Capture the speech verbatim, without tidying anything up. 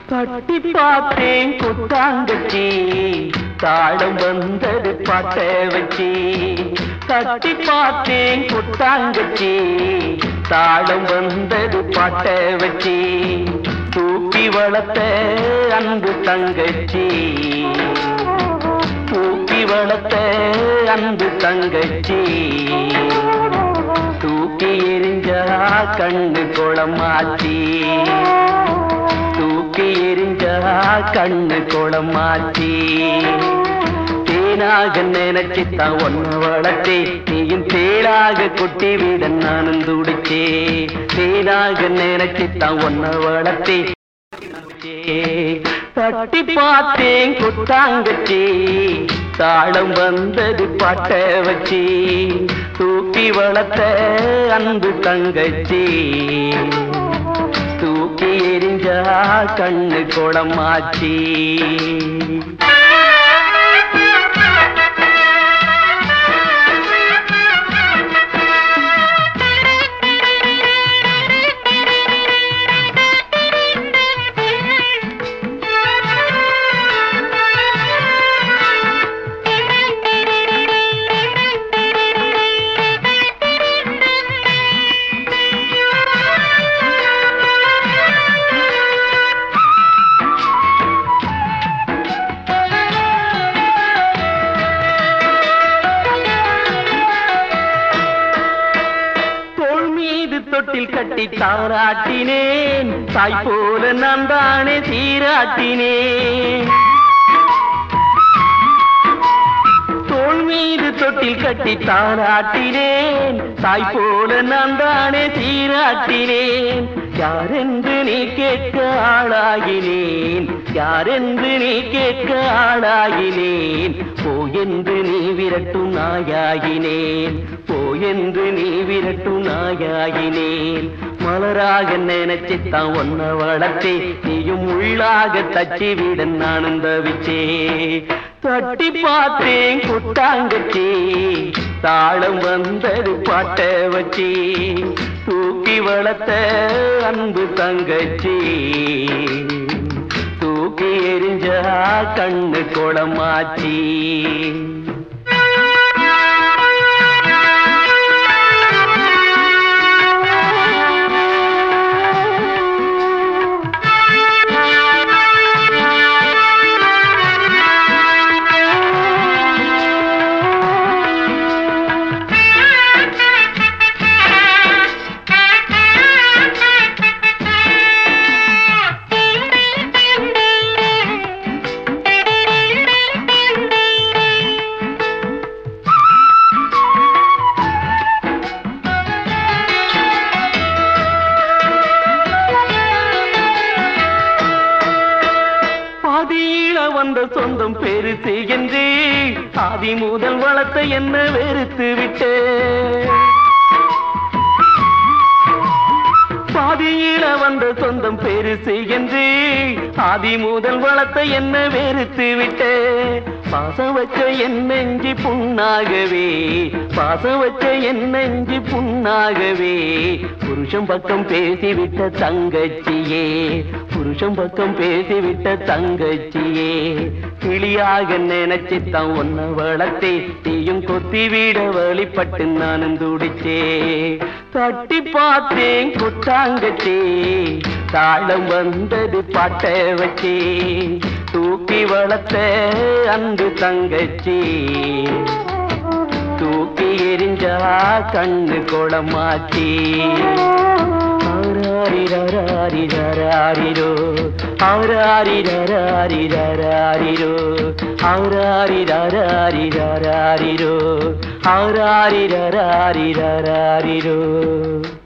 கட்டி பார்த்தேன் கொட்டாங்கச்சி தாளம் வந்தது பாட்ட வச்சி. கட்டி பார்த்தேன் கொட்டாங்கச்சி தாளம் வந்தது பாட்ட வச்சி. தூக்கி வளர்த்த அன்பு தங்கச்சி, தூக்கி வளர்த்த அன்பு தங்கச்சி. தூக்கி எரிஞ்சா கண்ணு குளமாச்சி, தூக்கி எரிஞ்சா கண்ணு குளமாச்சி. தேனாக நினைச்சுத்தான் ஒன்ன வளர்த்தே, நீயும் தேளாக கொட்டி விட நானும் துடிச்சே. தேனாக நினைச்சுத்தான் ஒன்ன வளர்த்தே. தட்டி பார்த்தேன் கொட்டாங்கச்சி தாளம் வந்தது பாட்ட வச்சி. தூக்கி வளர்த்த அன்பு தங்கச்சி, தூக்கி எரிஞ்சா கண்ணு குளமாச்சி. தொட்டில் கட்டி தாராட்டினேன், தாய் போல நான் தானே சீராட்டினேன். தோள் மீது தொட்டில் கட்டி தாராட்டினேன், தாய் போல நான் தானே சீராட்டினேன். யாரென்று நீ கேட்க ஆளாகினேன், யாரென்று நீ கேட்க ஆளாகினேன். போயென்று நீ விரட்டும் நாயாகினேன், போயென்று நீ விரட்டும் நாயாகினேன். மலராக நினைச்சுத்தான் ஒன்ன வளர்த்தே, நீயும் உள்ளாக தச்சி விட நானும் தவிச்சே. தட்டி பார்த்தேன் கொட்டாங்கச்சி தாளம் வந்தது பாட்ட வச்சி. தூக்கி வளர்த்த அன்பு தங்கச்சி, தூக்கி எரிஞ்சா கண்ணு குளமாச்சி. வந்த சொந்தம் பெருசு என்று ஆதி முதல் வளர்த்த என்ன வெறுத்து விட்டு. பாதியில வந்த சொந்தம் பெருசு என்று ஆதி முதல் வளர்த்த என்ன வெறுத்து விட்டு. பாசம் வச்ச என் நெஞ்சு புண்ணாகவே, பாசம் வச்ச என் நெஞ்சு புண்ணாகவே. புருஷன் பக்கம் பேசிவிட்ட தங்கச்சியே, புருஷன் பக்கம் பேசிவிட்ட தங்கச்சியே. கிளியாக நினைச்சுத்தான் ஒன்ன வளர்த்தே, நீயும் கொத்தி விட வழிபட்டு நானும் துடிச்சே. தட்டி பார்த்தேன் கொட்டாங்கச்சி தாளம் வந்தது பாட்ட வச்சி. தூக்கி வளர்த்த அன்பு தங்கச்சி, தூக்கி எரிஞ்சா கண்ணு குளமாச்சி. ஆராரிரராரிரராரிரோ, ஆராரிரராரிரராரிரோ, ஆராரிரராரிரராரிரோ, ஆராரிரராரிரராரிரோ.